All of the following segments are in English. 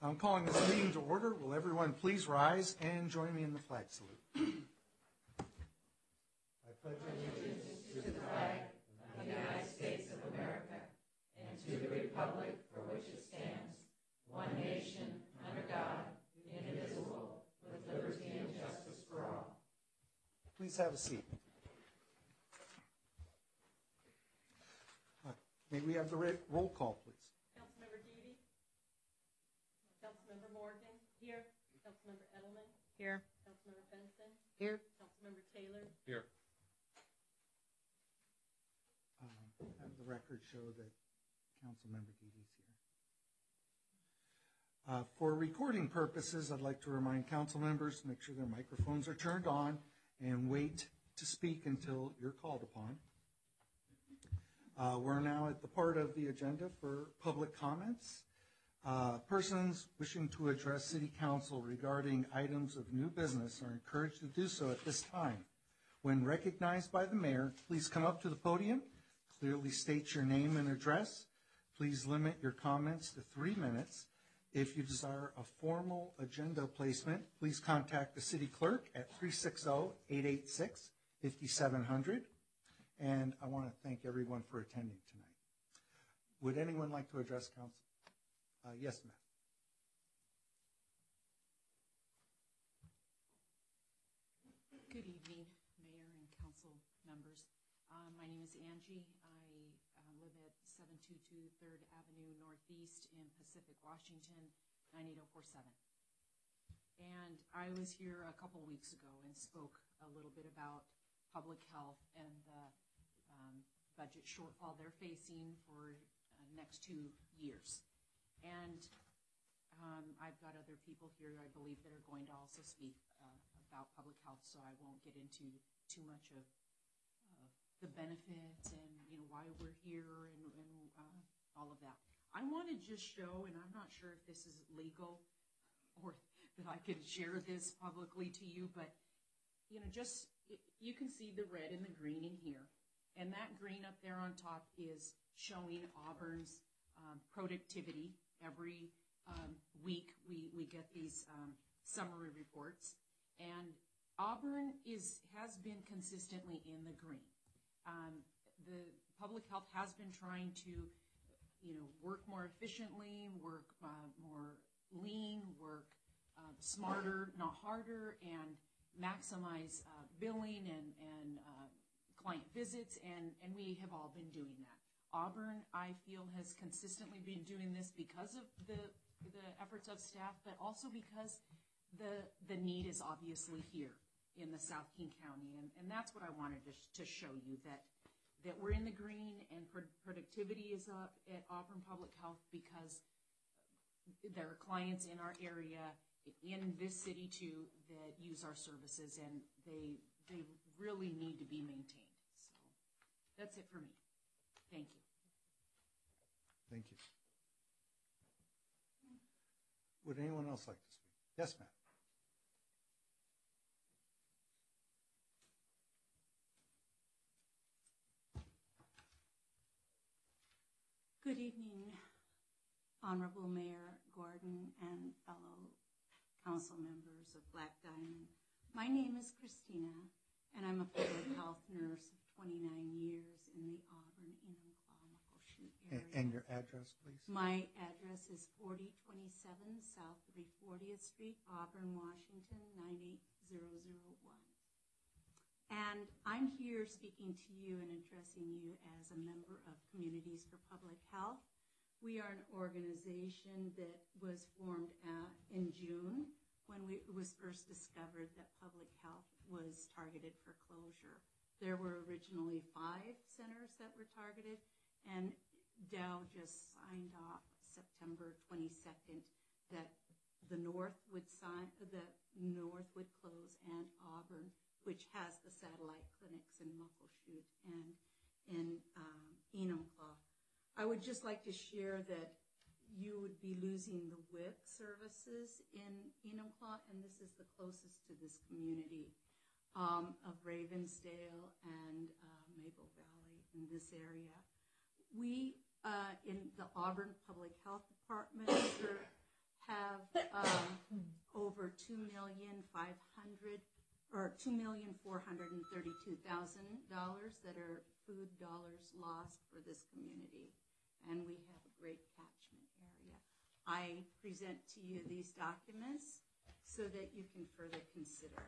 I'm calling this meeting to order. Will everyone please rise and join me in the flag salute? I pledge allegiance to the flag of the United States of America and to the republic for which it stands, one nation, under God, indivisible, with liberty and justice for all. Please have a seat. May we have the roll call, please? Councilmember Deedy? Councilmember Morgan? Here. Councilmember Edelman? Here. Councilmember Benson? Here. Councilmember Taylor? Here. Have the record show that Councilmember Deedy's here. For recording purposes, I'd like to remind council members to make sure their microphones are turned on and wait to speak until you're called upon. We're now at the part of the agenda for public comments. Persons wishing to address City Council regarding items of new business are encouraged to do so at this time. When recognized by the mayor, please come up to the podium, clearly state your name and address. Please limit your comments to 3 minutes. If you desire a formal agenda placement, please contact the city clerk at 360-886-5700. And I want to thank everyone for attending tonight. Would anyone like to address council? Yes, ma'am. Good evening, Mayor and council members. My name is Angie. I live at 722 3rd Avenue Northeast in Pacific, Washington, 98047. And I was here a couple weeks ago and spoke a little bit about public health and the budget shortfall they're facing for next 2 years. And I've got other people here, I believe, that are going to also speak about public health, so I won't get into too much of the benefits and why we're here and all of that. I want to just show, and I'm not sure if this is legal or that I could share this publicly to you, but just you can see the red and the green in here. And that green up there on top is showing Auburn's productivity. Every week we get these summary reports. And Auburn has been consistently in the green. The public health has been trying to work more efficiently, work more lean, work smarter, not harder, and maximize billing and client visits, and we have all been doing that. Auburn, I feel, has consistently been doing this because of the efforts of staff, but also because the need is obviously here in the South King County, and that's what I wanted to show you, that we're in the green and productivity is up at Auburn Public Health because there are clients in our area, in this city too, that use our services, and they really need to be maintained. So that's it for me. Thank you. Thank you. Would anyone else like to speak? Yes, ma'am. Good evening, Honorable Mayor Gordon and fellow council members of Black Diamond. My name is Christina, and I'm a public health nurse of 29 years in the Auburn, Enumclaw, Muckleshoot area. And your address, please? My address is 4027 South 340th Street, Auburn, Washington, 98001. And I'm here speaking to you and addressing you as a member of Communities for Public Health. We are an organization that was formed in June when it was first discovered that public health was targeted for closure. There were originally 5 centers that were targeted, and Dow just signed off September 22nd that the North would close, and Auburn, which has the satellite clinics in Muckleshoot and in Enumclaw. I would just like to share that you would be losing the WIC services in Enumclaw, and this is the closest to this community of Ravensdale and Maple Valley in this area. We in the Auburn Public Health Department have over $2,432,000 that are food dollars lost for this community, and we have a great catchment area. I present to you these documents so that you can further consider.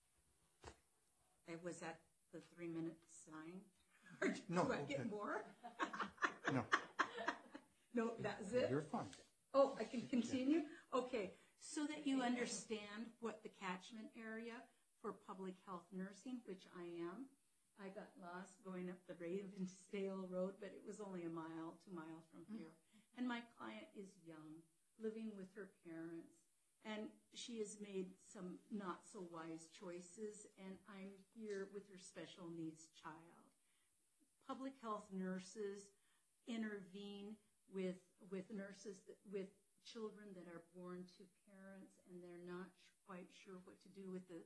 Was that the 3-minute sign? Or No, do I okay. get more? No, No, that's it? you're fine. Oh, I can continue? Okay, so that you understand what the catchment area for public health nursing, which I am. I got lost going up the Ravensdale Road, but it was only 2 miles from here. And my client is young, living with her parents, and she has made some not so wise choices, and I'm here with her special needs child. Public health nurses intervene with children that are born to parents, and they're not quite sure what to do with the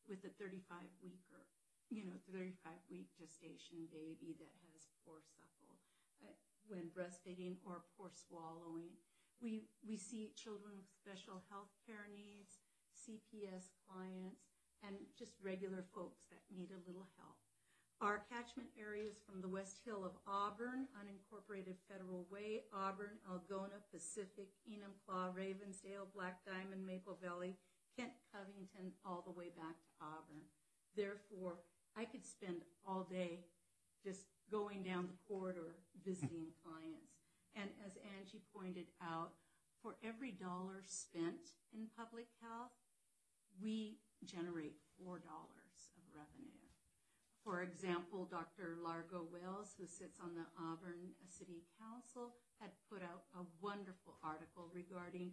35-week gestation baby that has poor supple when breastfeeding or poor swallowing. We see children with special health care needs, CPS clients, and just regular folks that need a little help. Our catchment areas from the West Hill of Auburn, Unincorporated Federal Way, Auburn, Algona, Pacific, Enumclaw, Ravensdale, Black Diamond, Maple Valley, Kent, Covington, all the way back to Auburn. Therefore, I could spend all day just going down the corridor visiting clients. And as Angie pointed out, for every dollar spent in public health, we generate $4 of revenue. For example, Dr. Largo Wells, who sits on the Auburn City Council, had put out a wonderful article regarding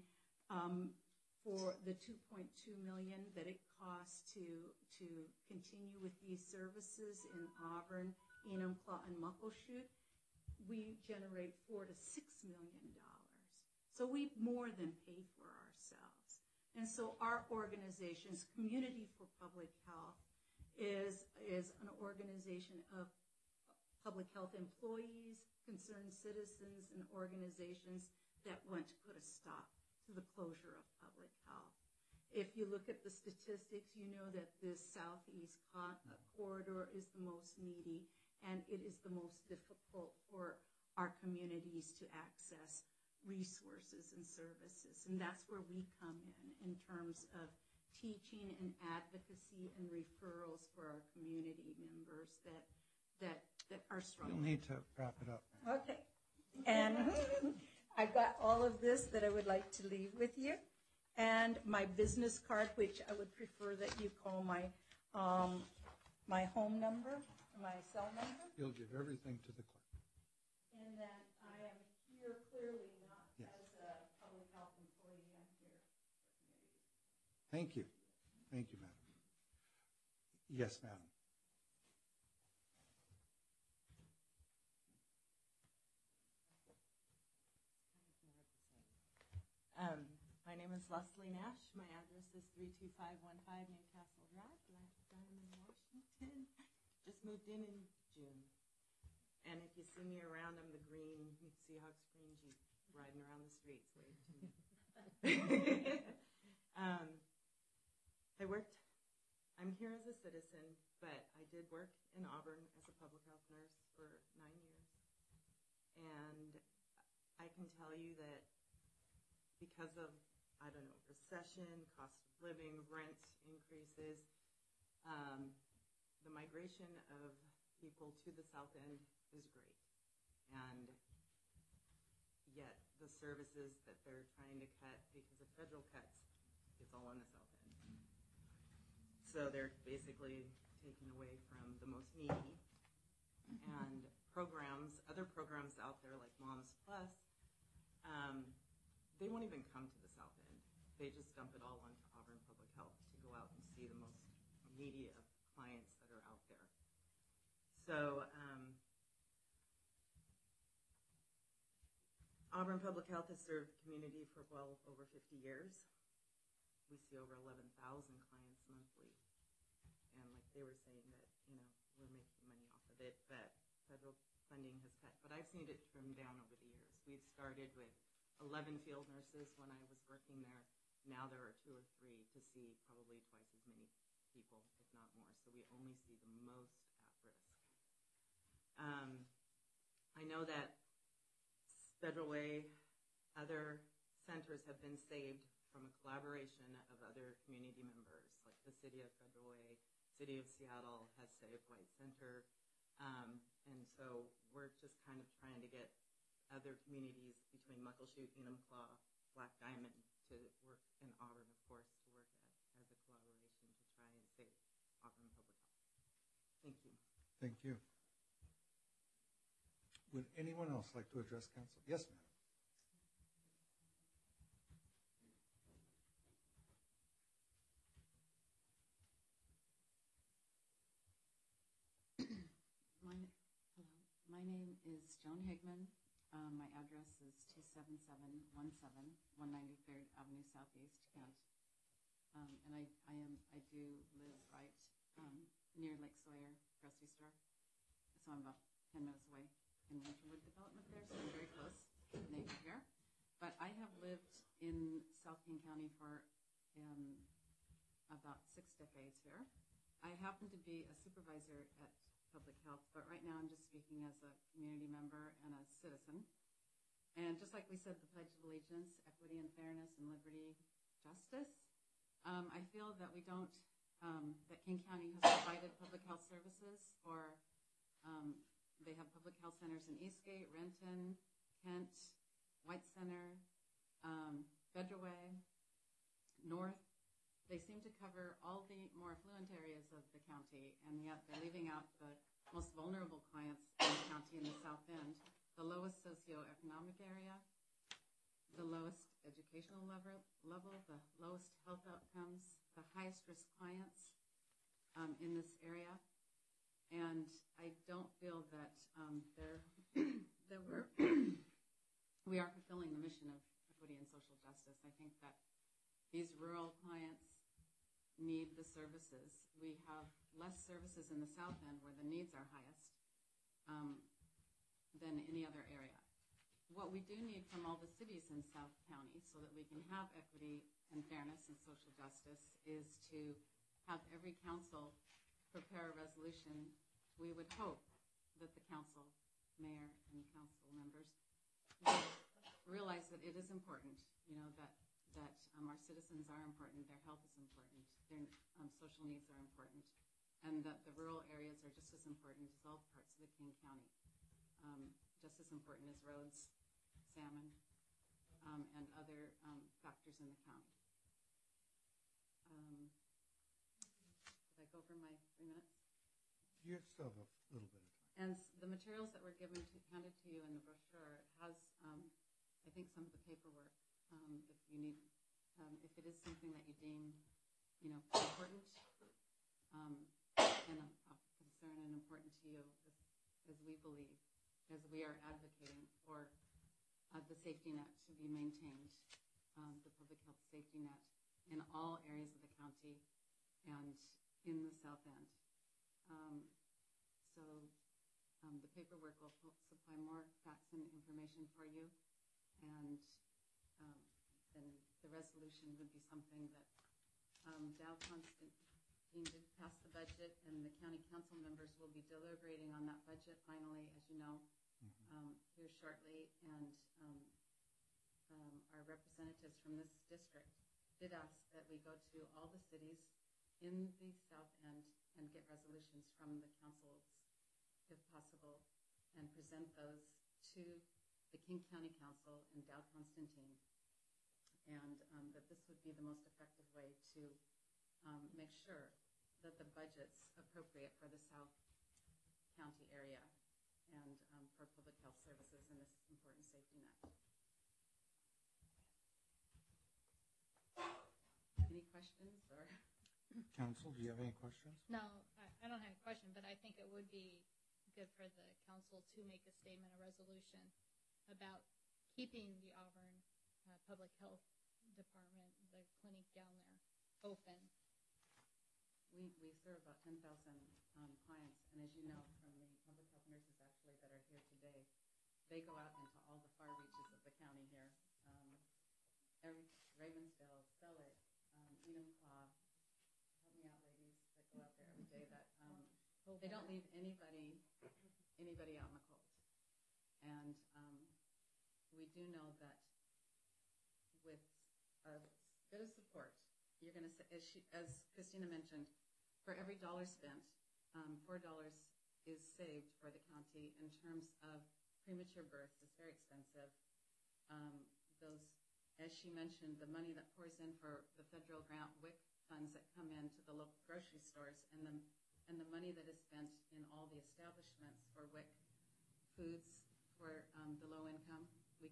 for the $2.2 million that it costs to continue with these services in Auburn, Enumclaw, and Muckleshoot. We generate $4 to $6 million. So we more than pay for ourselves. And so our organization's Community for Public Health is an organization of public health employees, concerned citizens, and organizations that want to put a stop to the closure of public health. If you look at the statistics, you know that this southeast corridor is the most needy, and it is the most difficult for our communities to access resources and services. And that's where we come in terms of teaching and advocacy and referrals for our community members that are struggling. You'll need to wrap it up. Okay. And I've got all of this that I would like to leave with you. And my business card, which I would prefer that you call my my home number, my cell number. You'll give everything to the clerk. And that I am here clearly not Yes. as a public health employee. I'm here for communities. Thank you. Thank you, madam. Yes, madam. My name is Leslie Nash. My address is 32515 Newcastle Drive, Black Diamond, Washington. Just moved in June. And if you see me around, I'm the green Seahawks green Jeep riding around the streets. Wave to me. I'm here as a citizen, but I did work in Auburn as a public health nurse for 9 years. And I can tell you that because of, recession, cost of living, rent increases, the migration of people to the South End is great. And yet the services that they're trying to cut because of federal cuts, it's all on the South End. So they're basically taking away from the most needy. And other programs out there like Moms Plus, they won't even come to the South End. They just dump it all onto Auburn Public Health to go out and see the most needy of clients that are out there. So Auburn Public Health has served community for well over 50 years. We see over 11,000 clients monthly. And like they were saying that, we're making money off of it, but federal funding has cut. But I've seen it trim down over the years. We've started with 11 field nurses when I was working there. Now there are 2 or 3 to see probably twice as many people, if not more. So we only see the most at risk. I know that Federal Way, other centers have been saved from a collaboration of other community members, like the City of Federal Way, City of Seattle has saved White Center. And so we're just kind of trying to get other communities between Muckleshoot, Enumclaw, Black Diamond to work, in Auburn, of course, to work as a collaboration to try and save Auburn Public Health. Thank you. Thank you. Would anyone else like to address council? Yes, ma'am. My name is Joan Higman. My address is 27717 193rd Avenue Southeast, Kent. And I do live right near Lake Sawyer grocery store. So I'm about 10 minutes away in Winterwood Development there, so I'm very close neighbor here. But I have lived in South King County for about 6 decades here. I happen to be a supervisor at Public Health, but right now I'm just speaking as a community member and a citizen. And just like we said, the Pledge of Allegiance, equity and fairness and liberty, justice, I feel that we don't, that King County has provided public health services for, they have public health centers in Eastgate, Renton, Kent, White Center, Federal Way, North. They seem to cover all the more affluent areas of the county, and yet they're leaving out the most vulnerable clients in the county in the South End, the lowest socioeconomic area, the lowest educational level, the lowest health outcomes, the highest risk clients in this area. And I don't feel that we are fulfilling the mission of equity and social justice. I think that these rural clients need the services. We have less services in the South End where the needs are highest than any other area. What we do need from all the cities in South County so that we can have equity and fairness and social justice is to have every council prepare a resolution. We would hope that the council, mayor and council members, will realize that it is important, that our citizens are important, their health is important, their social needs are important, and that the rural areas are just as important as all parts of the King County, just as important as roads, salmon, and other factors in the county. Did I go over my 3 minutes? You still have a little bit of time. And the materials that were handed to you in the brochure has, I think, some of the paperwork. If you need, if it is something that you deem, important and of concern and important to you, as we believe, as we are advocating for the safety net to be maintained, the public health safety net in all areas of the county and in the South End. So the paperwork will supply more facts and information for you, and then the resolution would be something that Dow Constantine did pass the budget, and the county council members will be deliberating on that budget finally, as you know, here shortly. And our representatives from this district did ask that we go to all the cities in the South End and get resolutions from the councils, if possible, and present those to the King County Council and Dow Constantine, and that this would be the most effective way to make sure that the budget's appropriate for the South County area and for public health services in this important safety net. Any questions? Or Council, do you have any questions? No, I don't have a question, but I think it would be good for the council to make a statement, a resolution about keeping the Auburn Public Health Department, the clinic down there, open. We serve about 10,000 clients, and as you know from the public health nurses actually that are here today, they go out into all the far reaches of the county here. Ravensdale, Stellick, Enumclaw, help me out, ladies, that go out there every day, that they don't leave anybody out in the cold. And we do know that with a bit of support, you're going to, as Christina mentioned, for every dollar spent, $4 is saved for the county in terms of premature births. It's very expensive. Those, as she mentioned, the money that pours in for the federal grant WIC funds that come into the local grocery stores, and the money that is spent in all the establishments for WIC foods for the low income.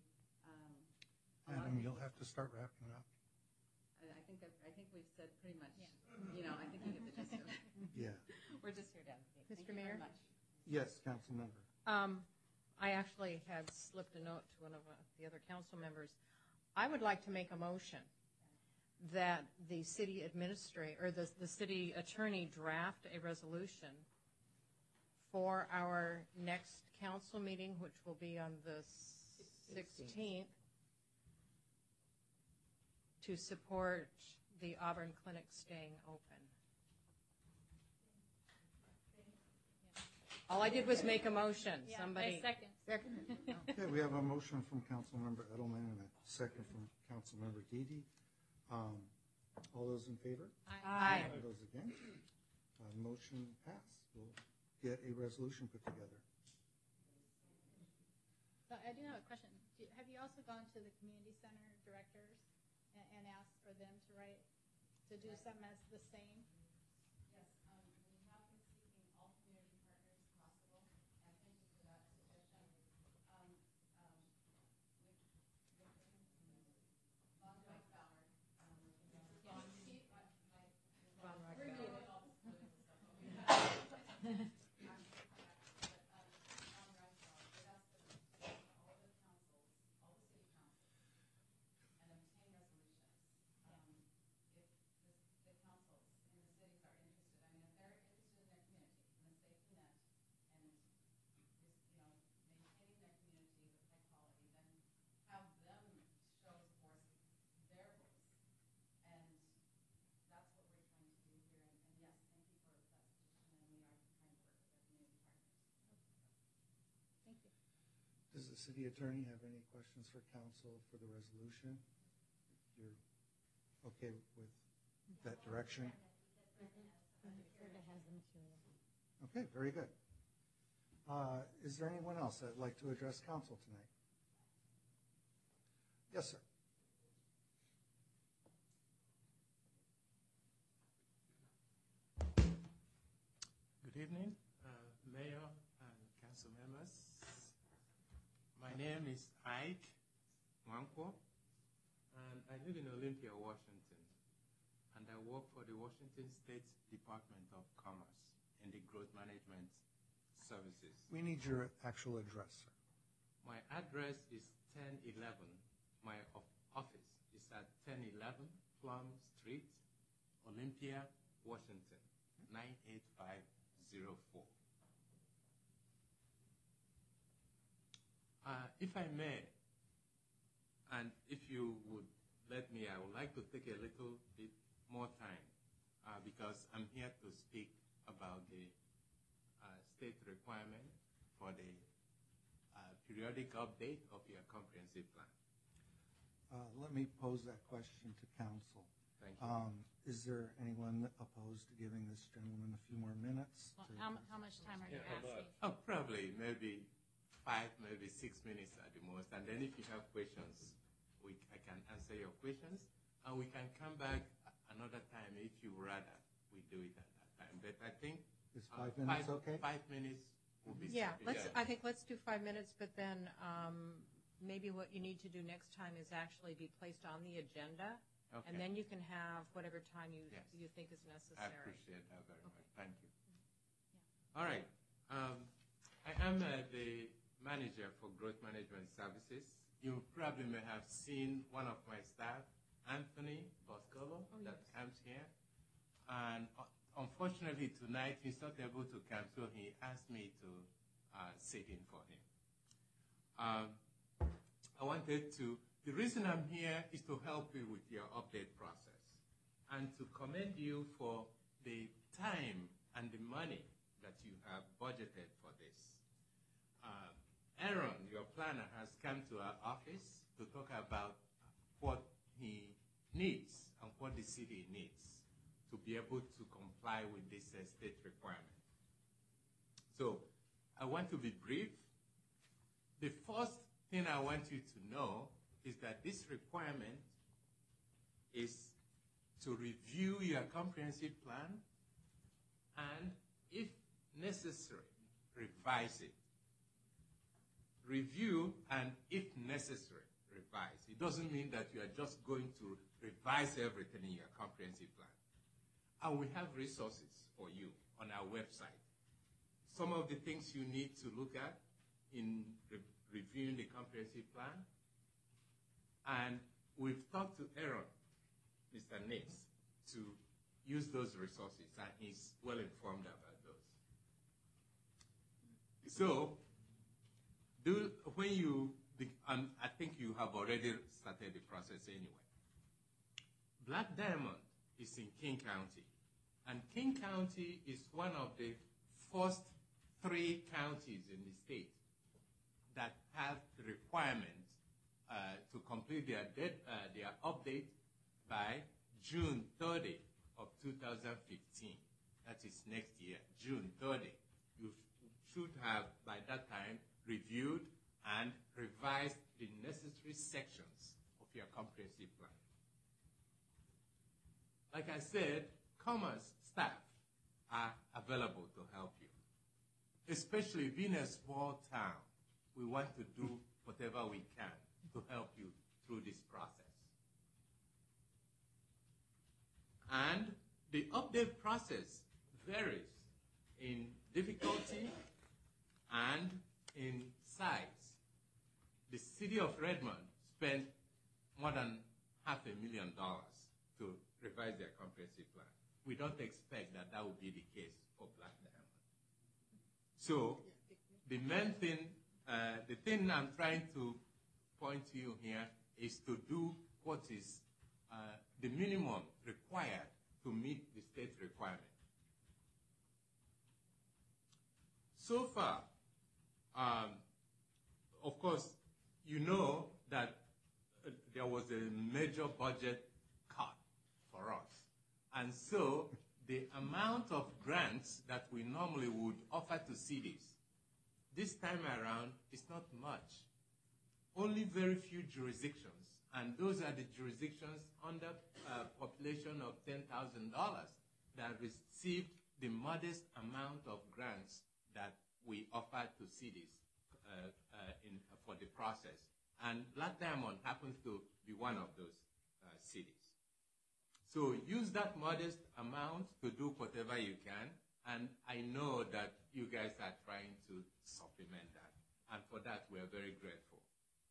Adam, you'll have to start wrapping up. I think we've said pretty much. Yeah. I think you get the gist of it. Yeah. We're just here to advocate. Mr. Thank you Mayor? very much. Yes, council member. I actually had slipped a note to one of the other council members. I would like to make a motion that the city administrator, or the city attorney draft a resolution for our next council meeting, which will be on the 16th, to support the Auburn Clinic staying open. All I did was make a motion. Yeah, Somebody I second. Okay, we have a motion from Councilmember Edelman and a second from Councilmember Dede. All those in favor? Aye. All those against? Motion passed. We'll get a resolution put together. So I do have a question. Have you also gone to the community center directors and asked for them to do something as the same? Yes, we have been seeking all community partners possible, and thank you for that suggestion. Von Reichbauer, Does the city attorney have any questions for council for the resolution? You're okay with that direction? Okay, very good. Is there anyone else that would like to address council tonight? Yes, sir. Good evening, Mayor and council members. My name is Ike Nwankwo, and I live in Olympia, Washington, and I work for the Washington State Department of Commerce in the Growth Management Services. We need your actual address, sir. My address is 1011. My office is at 1011 Plum Street, Olympia, Washington, 98504. If I may, and if you would let me, I would like to take a little bit more time because I'm here to speak about the state requirement for the periodic update of your comprehensive plan. Let me pose that question to council. Thank you. Is there anyone opposed to giving this gentleman a few more minutes? Well, how much time are you asking? Oh, probably maybe 5, maybe 6 minutes at the most. And then if you have questions, I can answer your questions. And we can come back another time if you rather we do it at that time. But I think Is 5 minutes okay? 5 minutes will be Yeah, sufficient. I think let's do 5 minutes, but then maybe what you need to do next time is actually be placed on the agenda, Okay. and then you can have whatever time you think is I necessary. appreciate that very much. Thank you. All right. I am the manager for Growth Management Services. You probably may have seen one of my staff, Anthony Boscolo, that comes here. And unfortunately tonight he's not able to come, so he asked me to sit in for him. I wanted to the reason I'm here is to help you with your update process and to commend you for the time and the money that you have budgeted for this. Aaron, your planner, has come to our office to talk about what he needs and what the city needs to be able to comply with this state requirement. So I want to be brief. The first thing I want you to know is that this requirement is to review your comprehensive plan and, if necessary, revise it. Review and, if necessary, revise. It doesn't mean that you are just going to revise everything in your comprehensive plan. And we have resources for you on our website. Some of the things you need to look at in reviewing the comprehensive plan. And we've talked to Aaron, Mr. Nix, to use those resources, and he's well informed about those. So, I think you have already started the process anyway. Black Diamond is in King County, and King County is one of the first 3 counties in the state that have the requirement to complete their update by June 30 of 2015. That is next year, June 30. You should have, by that time, reviewed and revised the necessary sections of your comprehensive plan. Like I said, Commerce staff are available to help you. Especially being a small town, we want to do whatever we can to help you through this process. And the update process varies in difficulty and in size. The city of Redmond spent more than $500,000 to revise their comprehensive plan. We don't expect that that will be the case for Black Diamond. So the main thing, the thing I'm trying to point to you here is to do what is the minimum required to meet the state requirement. So far, of course, you know that there was a major budget cut for us. And so the amount of grants that we normally would offer to cities this time around is not much. Only very few jurisdictions, and those are the jurisdictions under a population of $10,000 that received the modest amount of grants that we offer to cities for the process. And Black Diamond happens to be one of those cities. So use that modest amount to do whatever you can, and I know that you guys are trying to supplement that, and for that we are very grateful.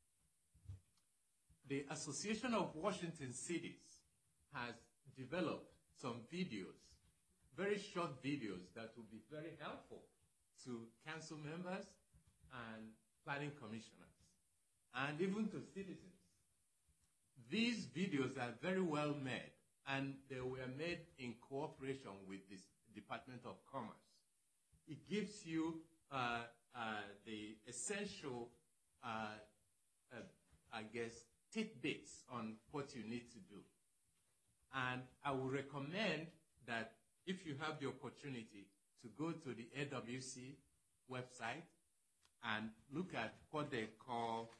The Association of Washington Cities has developed some videos, very short videos that will be very helpful to council members and planning commissioners, and even to citizens. These videos are very well made, and they were made in cooperation with the Department of Commerce. It gives you the essential, I guess, tidbits on what you need to do. And I would recommend that if you have the opportunity to go to the AWC website and look at what they call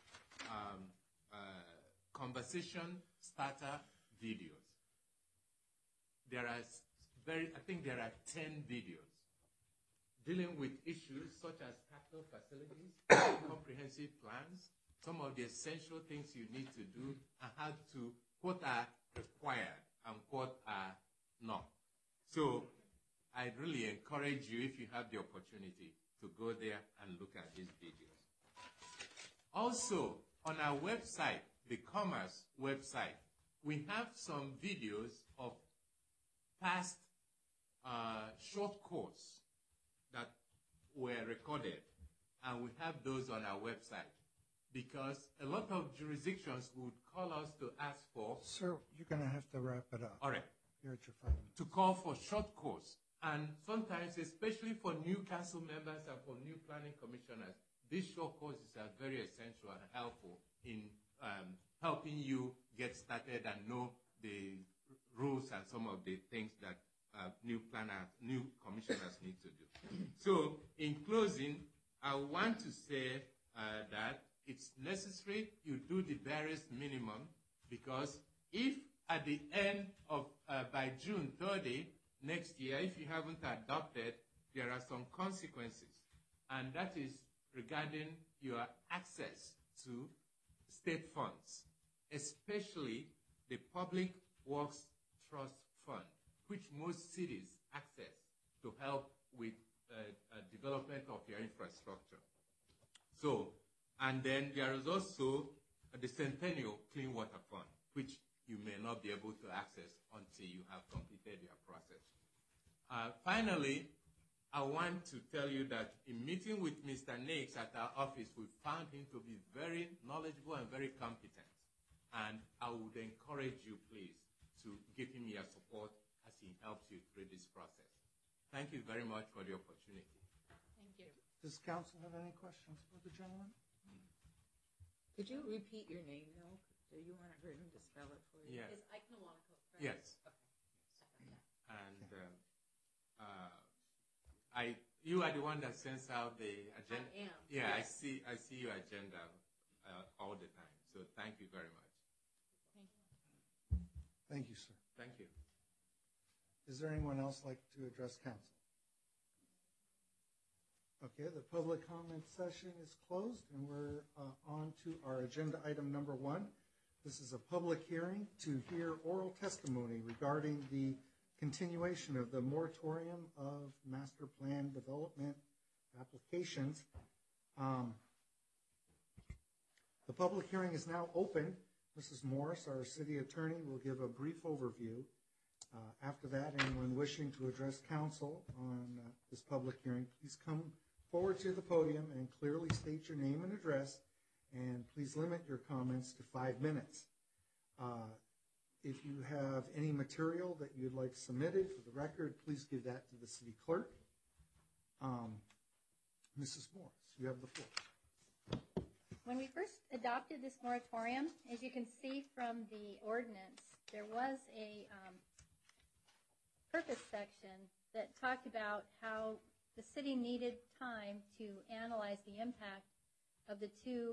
conversation starter videos. I think there are 10 videos dealing with issues such as capital facilities, comprehensive plans, some of the essential things you need to do, and how to, what are required and what are not. So I really encourage you, if you have the opportunity, to go there and look at these videos. Also, on our website, the Commerce website, we have some videos of past short courses that were recorded, and we have those on our website. because a lot of jurisdictions would call us to ask for, Sir, you're going to have to wrap it up. all right, You're at your 5 minutes. to call for short course. And sometimes, especially for new council members and for new planning commissioners, these short courses are very essential and helpful in helping you get started and know the rules and some of the things that new commissioners need to do. So, in closing, I want to say that it's necessary you do the barest minimum, because if at the end of, by June 30 next year, if you haven't adopted, there are some consequences. And that is regarding your access to state funds, especially the Public Works Trust Fund, which most cities access to help with development of your infrastructure. So, and then there is also the Centennial Clean Water Fund, which you may not be able to access until you have completed your process. Finally, I want to tell you that in meeting with Mr. Nix at our office, we found him to be very knowledgeable and very competent. And I would encourage you, please, to give him your support as he helps you through this process. Thank you very much for the opportunity. Thank you. Does council have any questions for the gentleman? Could you repeat your name, though? Do you want her to spell it for you? Yes. Is Ike Nwonko correct? Yes. Okay. And you are the one that sends out the agenda. I am. Yeah, Yes. I see your agenda all the time. So thank you very much. Thank you. Thank you, sir. Thank you. Is there anyone else like to address council? Okay, the public comment session is closed, and we're on to our agenda item number 1. This is a public hearing to hear oral testimony regarding the continuation of the moratorium of master plan development applications. The public hearing is now open. Mrs. Morris, our city attorney, will give a brief overview. After that, anyone wishing to address council on this public hearing, please come forward to the podium and clearly state your name and address, and please limit your comments to 5 minutes. If you have any material that you'd like submitted for the record, please give that to the city clerk. Mrs. Morris, you have the floor. When we first adopted this moratorium, as you can see from the ordinance, there was a purpose section that talked about how the city needed time to analyze the impact of the 2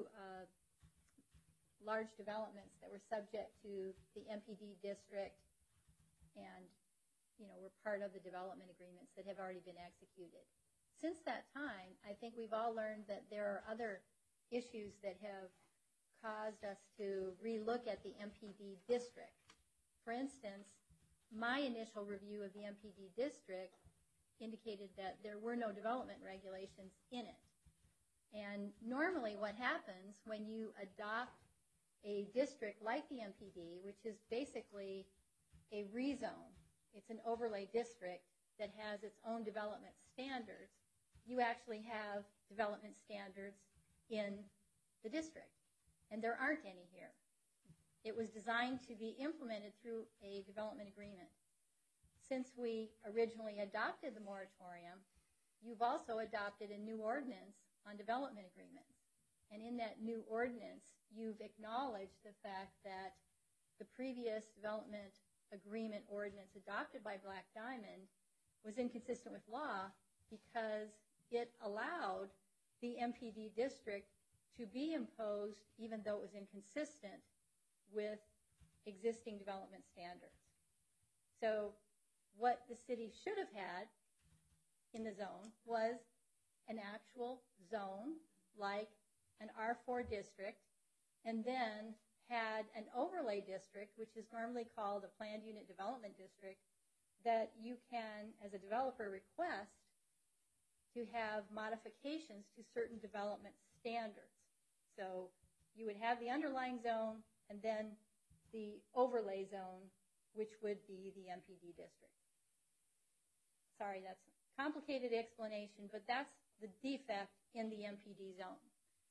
large developments that were subject to the MPD district and, were part of the development agreements that have already been executed. Since that time, I think we've all learned that there are other issues that have caused us to relook at the MPD district. For instance, my initial review of the MPD district indicated that there were no development regulations in it. And normally what happens when you adopt a district like the MPD, which is basically a rezone, it's an overlay district that has its own development standards, you actually have development standards in the district. And there aren't any here. It was designed to be implemented through a development agreement. Since we originally adopted the moratorium, you've also adopted a new ordinance on development agreements. And in that new ordinance, you've acknowledged the fact that the previous development agreement ordinance adopted by Black Diamond was inconsistent with law because it allowed the MPD district to be imposed even though it was inconsistent with existing development standards. So what the city should have had in the zone was an actual zone like an R4 district, and then had an overlay district, which is normally called a planned unit development district, that you can, as a developer, request to have modifications to certain development standards. So you would have the underlying zone and then the overlay zone, which would be the MPD district. Sorry, that's a complicated explanation, but that's the defect in the MPD zone.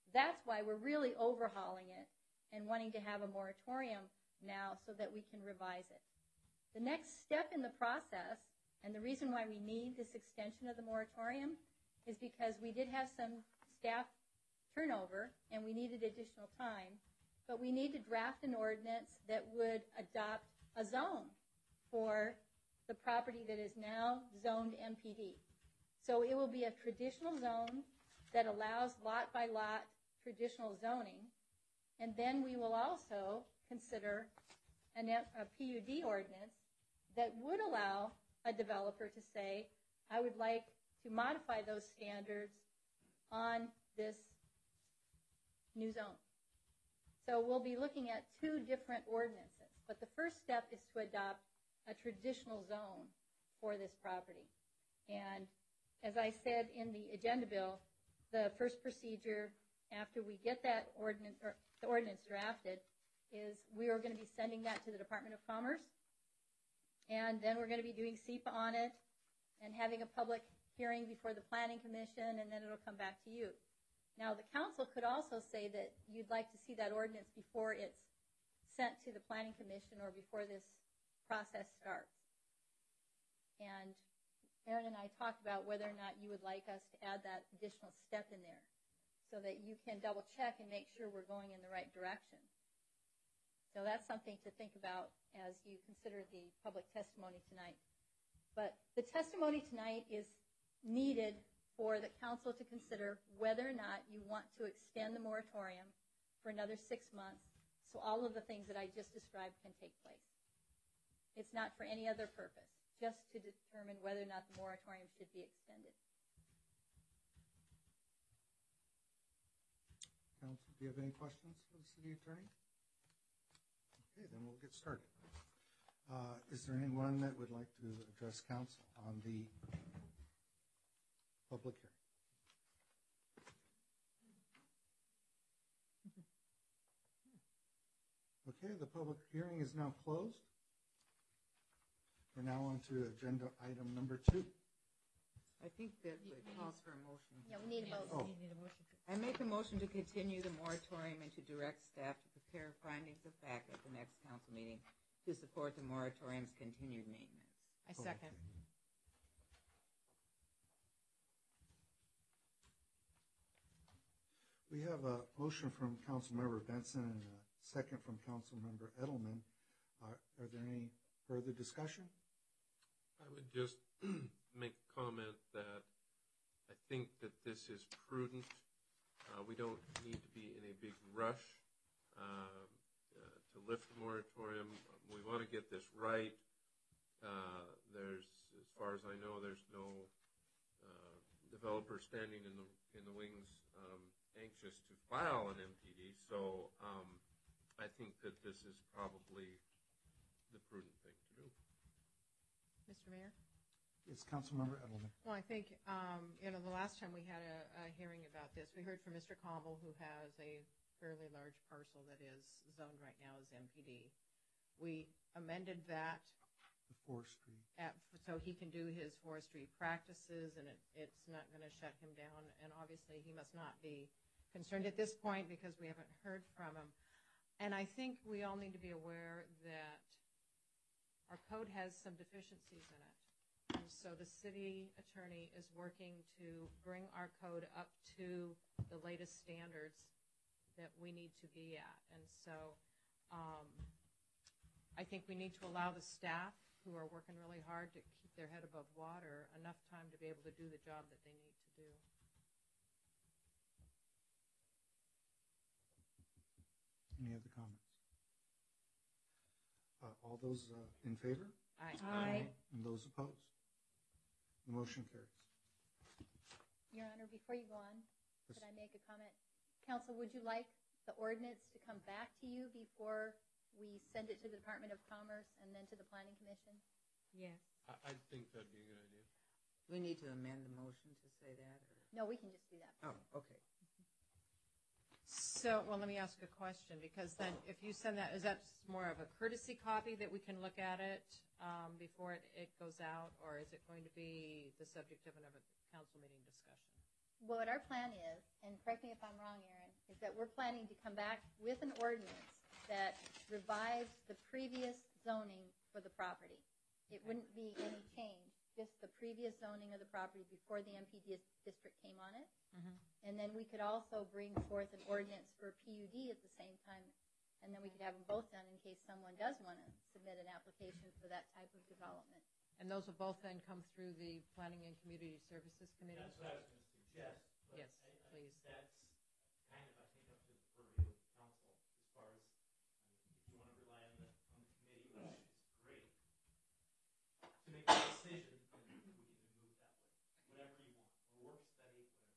That's why we're really overhauling it and wanting to have a moratorium now so that we can revise it. The next step in the process, and the reason why we need this extension of the moratorium, is because we did have some staff turnover and we needed additional time, but we need to draft an ordinance that would adopt a zone for the property that is now zoned MPD. So it will be a traditional zone that allows lot by lot traditional zoning, and then we will also consider a PUD ordinance that would allow a developer to say, I would like to modify those standards on this new zone. So we'll be looking at two different ordinances, but the first step is to adopt a traditional zone for this property. And as I said in the agenda bill, the first procedure after we get that ordinance, or the ordinance drafted, is we are going to be sending that to the Department of Commerce, and then we're going to be doing SEPA on it and having a public hearing before the Planning Commission, and then it'll come back to you. Now, the council could also say that you'd like to see that ordinance before it's sent to the Planning Commission or before this process starts. And Aaron and I talked about whether or not you would like us to add that additional step in there so that you can double check and make sure we're going in the right direction. So that's something to think about as you consider the public testimony tonight. But the testimony tonight is needed for the council to consider whether or not you want to extend the moratorium for another 6 months so all of the things that I just described can take place. It's not for any other purpose, just to determine whether or not the moratorium should be extended. Council, do you have any questions for the city attorney? Okay, then we'll get started. Is there anyone that would like to address council on the public hearing? Okay, the public hearing is now closed. We're now on to agenda item number 2. I think that calls for a motion. Yeah, we need a vote. Oh. I make a motion to continue the moratorium and to direct staff to prepare findings of fact at the next council meeting to support the moratorium's continued maintenance. I second. Okay. We have a motion from Councilmember Benson and a second from Councilmember Edelman. Are there any further discussion? I would just make a comment that I think that this is prudent. We don't need to be in a big rush to lift the moratorium. We want to get this right. There's, as far as I know, there's no developer standing in the wings anxious to file an MPD. So I think that this is probably the prudent thing to do. Mr. Mayor? It's Councilmember Edelman. Well, I think, the last time we had a hearing about this, we heard from Mr. Campbell, who has a fairly large parcel that is zoned right now as MPD. We amended that The forestry. so he can do his forestry practices, and it's not going to shut him down. And obviously, he must not be concerned at this point because we haven't heard from him. And I think we all need to be aware that our code has some deficiencies in it. And so the city attorney is working to bring our code up to the latest standards that we need to be at. And so I think we need to allow the staff who are working really hard to keep their head above water enough time to be able to do the job that they need to do. Any other comments? All those in favor? Aye. And those opposed? The motion carries. Your Honor, before you go on, could I make a comment? Council, would you like the ordinance to come back to you before we send it to the Department of Commerce and then to the Planning Commission? Yes. I think that'd be a good idea. We need to amend the motion to say that? Or? No, we can just do that. Oh, okay. So, well, let me ask a question, because then if you send that, is that more of a courtesy copy that we can look at it before it goes out, or is it going to be the subject of another council meeting discussion? Well, what our plan is, and correct me if I'm wrong, Aaron, is that we're planning to come back with an ordinance that revives the previous zoning for the property. It wouldn't be any change, just the previous zoning of the property before the MPD district came on it. And then we could also bring forth an ordinance for PUD at the same time, and then we could have them both done in case someone does want to submit an application for that type of development. And those will both then come through the Planning and Community Services Committee? That's what I was going to suggest. But Yes, please. That's kind of, I think, up to the purview of the council as far as, if you want to rely on the committee, which is great, to make a decision, then we can move that way. Whatever you want, or work study, whatever.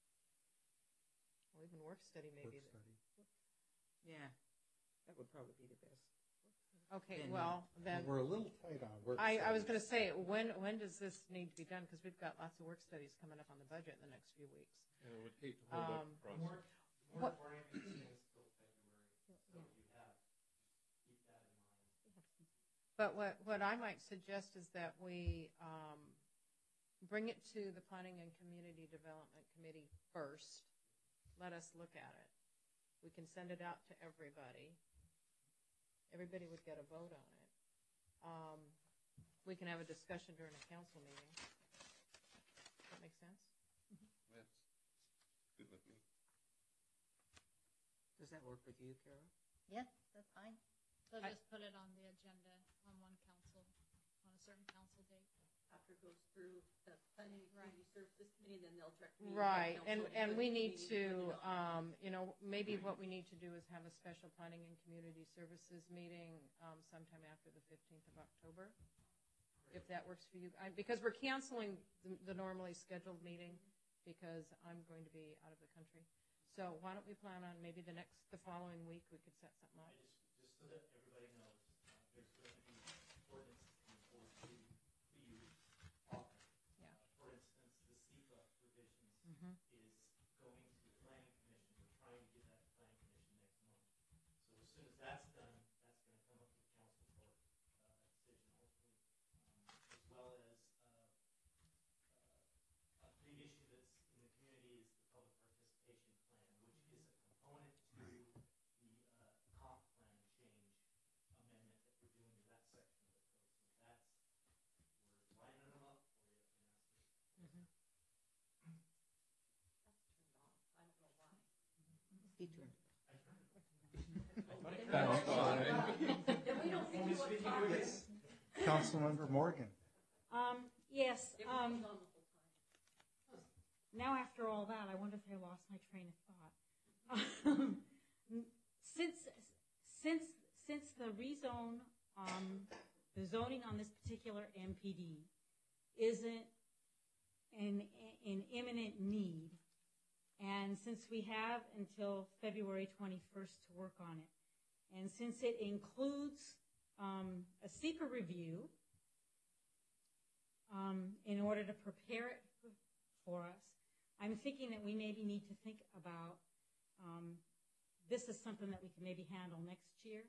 Or even work study maybe. Work study. Yeah, that would probably be the best. Okay, Then, well, then, We're a little tight on work. I was studies. going to say, when does this need to be done? Because we've got lots of work studies coming up on the budget in the next few weeks. I would hate to hold up the process. Moratorium extends till February, so you have, keep that in mind. But what I might suggest is that we bring it to the Planning and Community Development Committee first. Let us look at it. We can send it out to everybody. Everybody would get a vote on it. We can have a discussion during a council meeting. Does that make sense? That's good with me. Does that work with you, Carol? Yes, that's fine. So just put it on the agenda on one council, on a certain council date. After it goes through the Planning and Community Services Committee, then they'll direct me. Right, and we need to, maybe what we need to do is have a special Planning and Community Services meeting sometime after the 15th of October, if that works for you. Because we're canceling the normally scheduled meeting because I'm going to be out of the country. So why don't we plan on maybe the following week we could set something up? Just so that everybody knows, there's going to be ordinances enforced to be used often. Yeah. For instance, the SEPA provisions Mhm. is going to the planning commission. We're trying to get that to planning commission next month. So as soon as that's done, that's going to come up to the council for decision, hopefully, as well as a big issue that's in the community is the public participation plan, which is a component to the comp plan change amendment that we're doing to that section of the code. So that's, we're lining them up for you. He turned. Yes. Councilmember Morgan. Yes. Now, after all that, I wonder if I lost my train of thought. Since the rezone, the zoning on this particular MPD isn't in imminent need, and since we have until February 21st to work on it, and since it includes a SEPA review in order to prepare it for us, I'm thinking that we maybe need to think about this is something that we can maybe handle next year,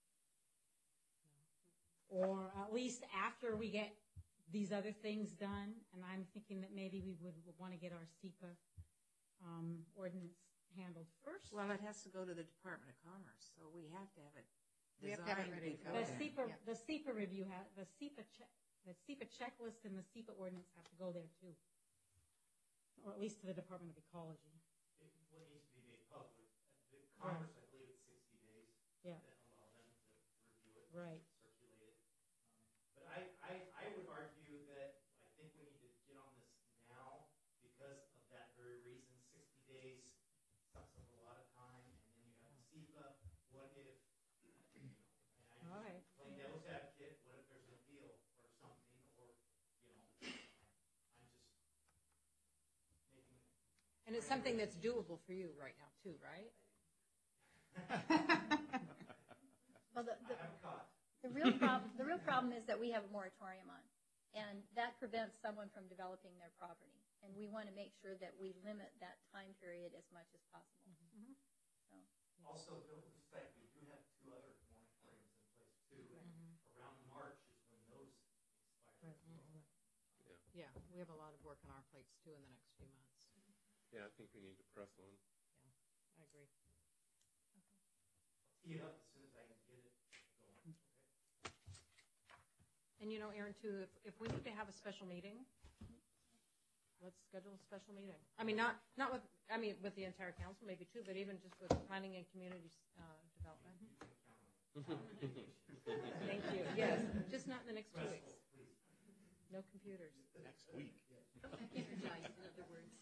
or at least after we get these other things done. And I'm thinking that maybe we would want to get our SEPA ordinance handled first. Well, it has to go to the Department of Commerce, so we have to have it We have to have it designed ready to go. before Yeah. The SEPA review, the SEPA checklist and the SEPA ordinance have to go there too, or at least to the Department of Ecology. What needs to be made public, the Congress, I believe it's 60 days. Yeah. That allow them to review it. Right. Circulate it. But I would argue that I think we need to get on this now because of that very reason. 60 days sucks up a lot of time, and then you have the SEPA. What if, and All right. playing devil's advocate, what if there's an appeal or something, or, I'm just making. And it's something that's doable for you right now too, right? Well, I have a caught. the real problem is that we have a moratorium on, and that prevents someone from developing their property. And we want to make sure that we limit that time period as much as possible. Mm-hmm. So, Also, don't lose sight, we do have 2 other moratoriums in place too. And around March is when those expire. Yeah, we have a lot of work on our plates too in the next few months. Yeah, I think we need to press on. I agree. tee it up as soon as I can get it going. Okay? And you know, Aaron, too, if we need to have a special meeting, let's schedule a special meeting. I mean, not with, I mean, with the entire council maybe too, but even just with planning and community development. Thank you. Yes, just not in the next 2 weeks. No computers. Next week. Energized, in other words.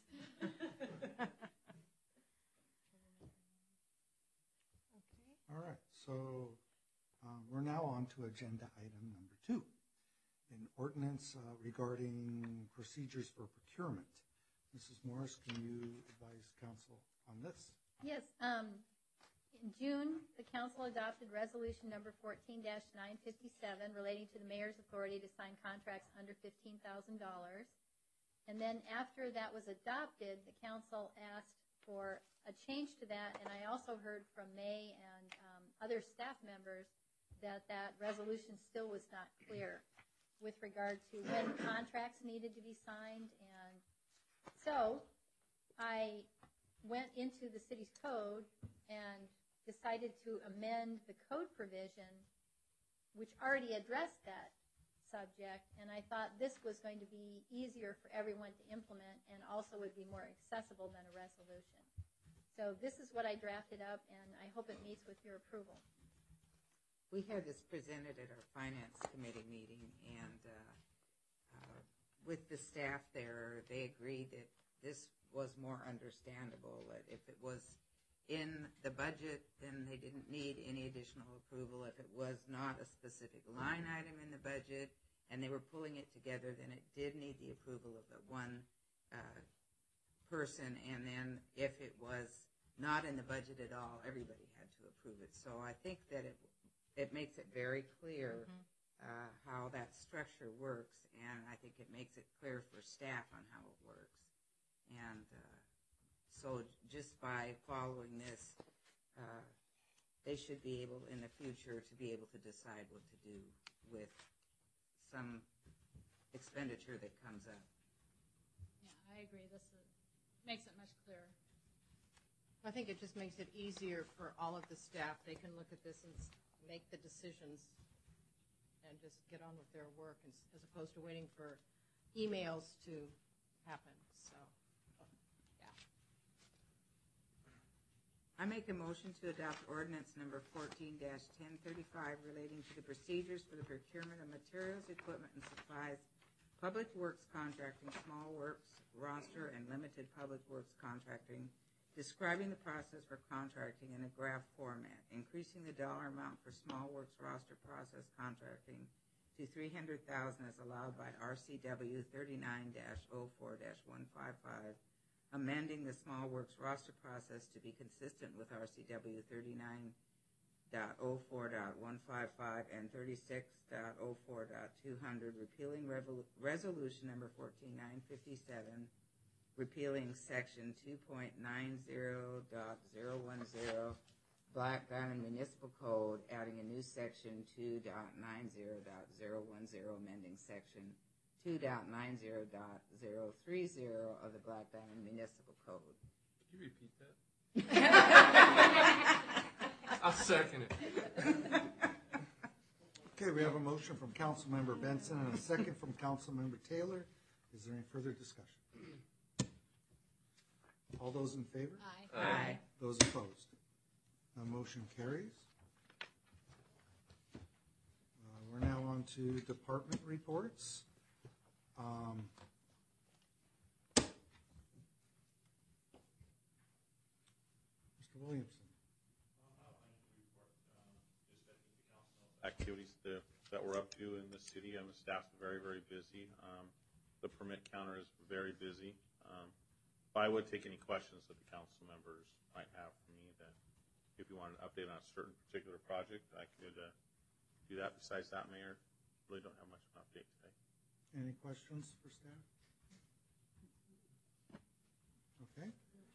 All right, so we're now on to agenda item number 2, an ordinance regarding procedures for procurement. Mrs. Morris, can you advise council on this? Yes. In June, the council adopted resolution number 14-957 relating to the mayor's authority to sign contracts under $15,000. And then after that was adopted, the council asked for a change to that. And I also heard from May and other staff members that that resolution still was not clear with regard to when contracts needed to be signed. And so I went into the city's code and decided to amend the code provision, which already addressed that subject, and I thought this was going to be easier for everyone to implement and also would be more accessible than a resolution. So this is what I drafted up, and I hope it meets with your approval. We had this presented at our finance committee meeting, and with the staff there, they agreed that this was more understandable, that if it was in the budget, then they didn't need any additional approval. If it was not a specific line item in the budget and they were pulling it together, then it did need the approval of the one person. And then if it was not in the budget at all, everybody had to approve it. So I think that it makes it very clear how that structure works, and I think it makes it clear for staff on how it works. And so just by following this, they should be able in the future to be able to decide what to do with some expenditure that comes up. Yeah, I agree. This makes it much clearer. I think it just makes it easier for all of the staff. They can look at this and make the decisions and just get on with their work as opposed to waiting for emails to happen. So. I make a motion to adopt ordinance number 14-1035 relating to the procedures for the procurement of materials, equipment, and supplies, public works contracting, small works roster, and limited public works contracting, describing the process for contracting in a graph format, increasing the dollar amount for small works roster process contracting to $300,000 as allowed by RCW 39-04-155, amending the small works roster process to be consistent with RCW 39.04.155 and 36.04.200, repealing resolution number 14957, repealing section 2.90.010 Black Diamond Municipal Code, adding a new section 2.90.010, amending section 2.90.030 of the Black Diamond Municipal Code. Could you repeat that? I'll second it. Okay, we have a motion from Councilmember Benson and a second from Councilmember Taylor. Is there any further discussion? All those in favor? Aye. Aye. Those opposed? The motion carries. We're now on to department reports. Mr. Williamson. Activities that we're up to in the city, and the staff's very, very busy. The permit counter is very busy. But I would take any questions that the council members might have for me, that if you want an update on a certain particular project, I could do that. Besides that, Mayor, really don't have much of an update today. Any questions for staff? Okay.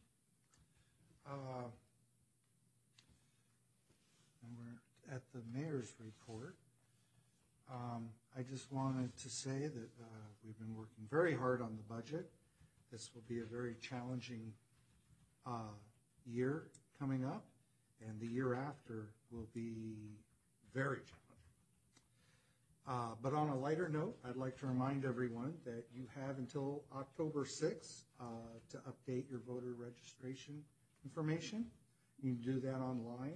And we're at the mayor's report. I just wanted to say that we've been working very hard on the budget. This will be a very challenging year coming up, and the year after will be very challenging. But on a lighter note, I'd like to remind everyone that you have until October 6th to update your voter registration information. You can do that online.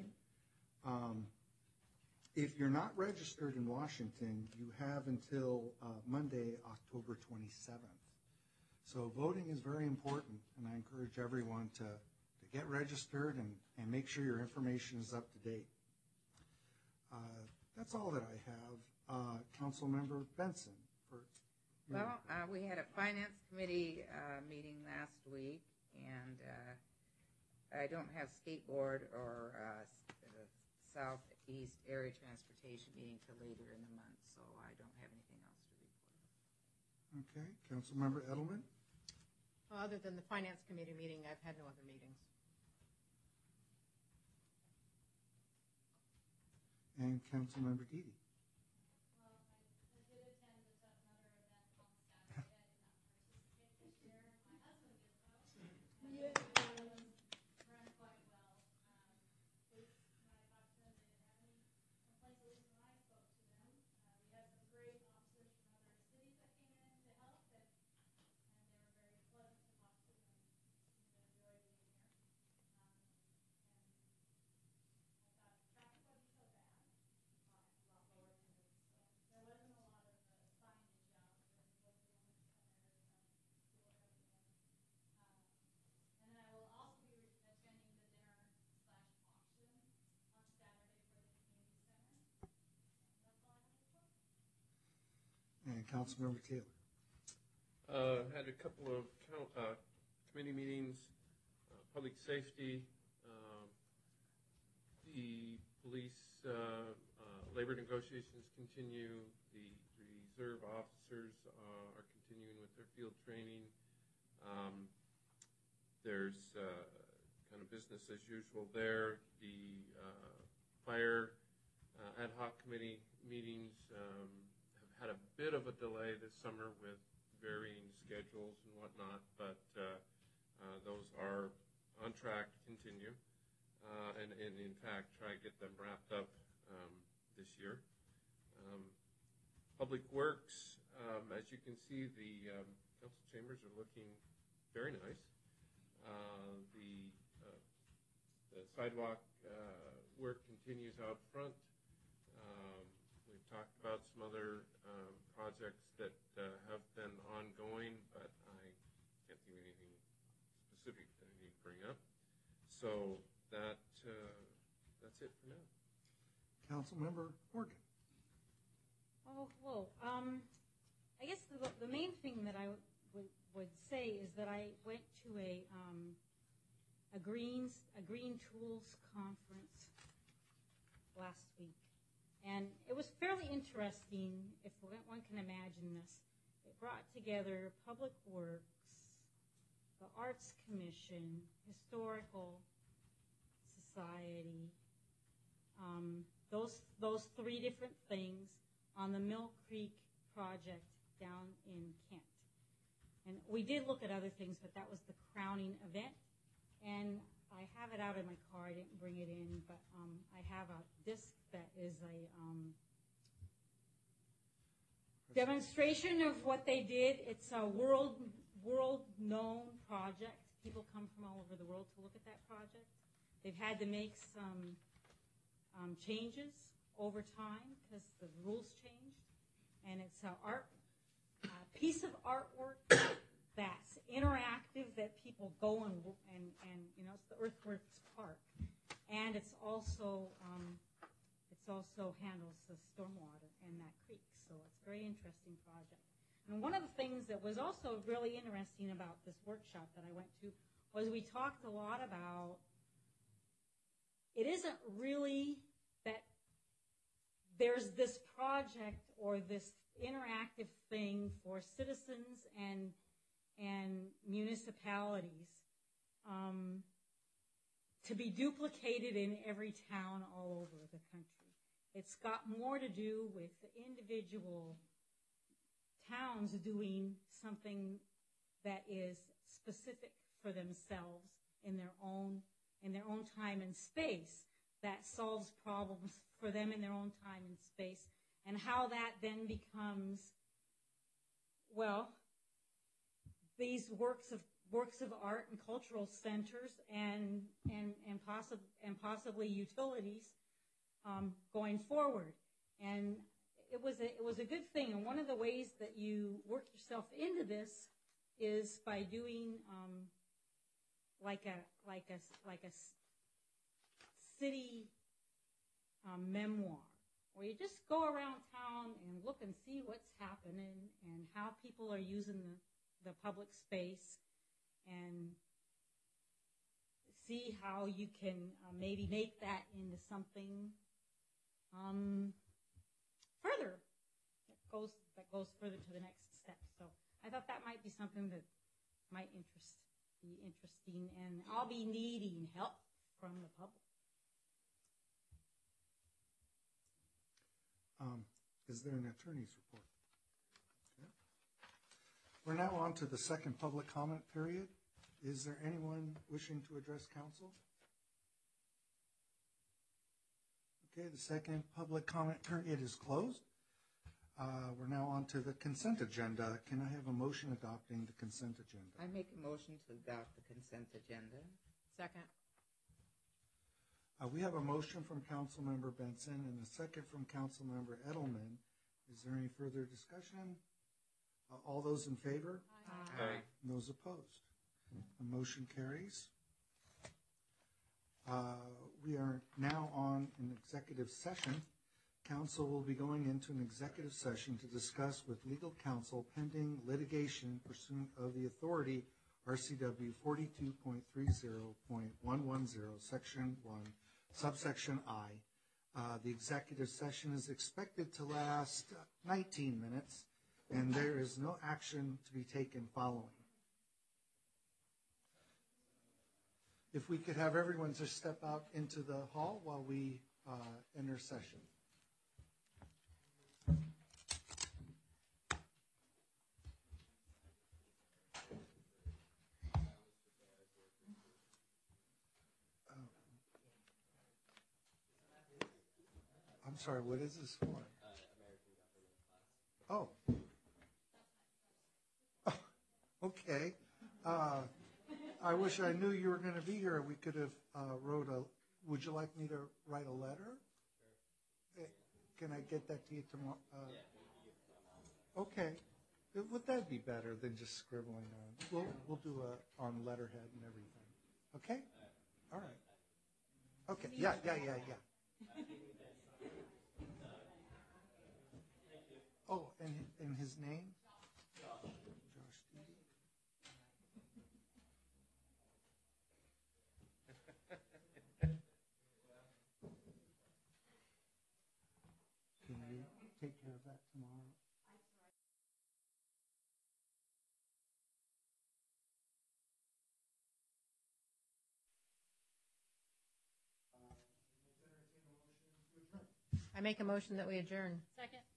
If you're not registered in Washington, you have until Monday, October 27th. So voting is very important, and I encourage everyone to get registered and make sure your information is up to date. That's all that I have. Councilmember Benson. Well, we had a Finance Committee meeting last week, and I don't have skateboard or Southeast Area Transportation meeting till later in the month, so I don't have anything else to report. Okay. Councilmember Edelman? Well, other than the Finance Committee meeting, I've had no other meetings. And Councilmember Deedy? Well, I did attend another event on Saturday. I did not participate this year. My husband did, though. It ran quite well. When I talked to them, they didn't have any complaints, at least when I spoke to them. We had some great officers from other cities that came in to help, and they were very pleasant to talk to and seemed to enjoy being here. And I thought traffic wasn't so bad. A lot lower attendance. So there wasn't a lot of signage out. There was the only center people coming in. And then I will also be attending the dinner/auction on Saturday for the community center. That's all I have to report. And Councilmember Taylor? Had a couple of committee meetings, public safety, the police labor negotiations continue, the reserve officers are continuing with their field training. There's kind of business as usual there. The fire ad hoc committee meetings have had a bit of a delay this summer with varying schedules and whatnot, but those are on track to continue, and in fact try to get them wrapped up this year. Public Works, as you can see, the council chambers are looking very nice. The sidewalk work continues out front. We've talked about some other projects that have been ongoing, but I can't think of anything specific that I need to bring up. So that's it for now. Councilmember Morgan? Oh, hello. I guess the main thing that I would say is that I went to a Green Tools conference last week. And it was fairly interesting, if one can imagine this. It brought together Public Works, the Arts Commission, Historical Society, those three different things on the Mill Creek project down in Kent. And we did look at other things, but that was the crowning event. And I have it out in my car. I didn't bring it in, but I have a disc that is a demonstration of what they did. It's a world-known project. People come from all over the world to look at that project. They've had to make some changes over time because the rules changed. And it's a piece of artwork that's interactive, that people go and it's the Earthworks Park, and it's also handles the stormwater in that creek. So it's a very interesting project. And one of the things that was also really interesting about this workshop that I went to was we talked a lot about it isn't really that there's this project or this interactive thing for citizens and municipalities to be duplicated in every town all over the country. It's got more to do with the individual towns doing something that is specific for themselves in their own time and space, that solves problems for them in their own time and space, and how that then becomes, well, these works of art and cultural centers and possibly utilities going forward. And it was a good thing. And one of the ways that you work yourself into this is by doing like a city memoir, where you just go around town and look and see what's happening and how people are using the public space, and see how you can maybe make that into something further that goes further to the next step. So I thought that might be something that might be interesting, and I'll be needing help from the public. Is there an attorney's report? Okay. We're now on to the second public comment period. Is there anyone wishing to address council? Okay, the second public comment period is closed. We're now on to the consent agenda. Can I have a motion adopting the consent agenda? I make a motion to adopt the consent agenda. Second. We have a motion from Councilmember Benson and a second from Councilmember Edelman. Is there any further discussion? All those in favor? Aye. And those opposed? The motion carries. We are now on an executive session. Council will be going into an executive session to discuss with legal counsel pending litigation pursuant of the authority RCW 42.30.110, Section 1, Subsection I. The executive session is expected to last 19 minutes, and there is no action to be taken following. If we could have everyone just step out into the hall while we enter session. I'm sorry, what is this for? Oh. Okay. I wish I knew you were going to be here. We could have would you like me to write a letter? Can I get that to you tomorrow? Okay. Would that be better than just scribbling on? We'll do on letterhead and everything. Okay? All right. Okay. Yeah. Oh, and his name? Josh Deedy. Can you take care of that tomorrow? I make a motion that we adjourn. Second.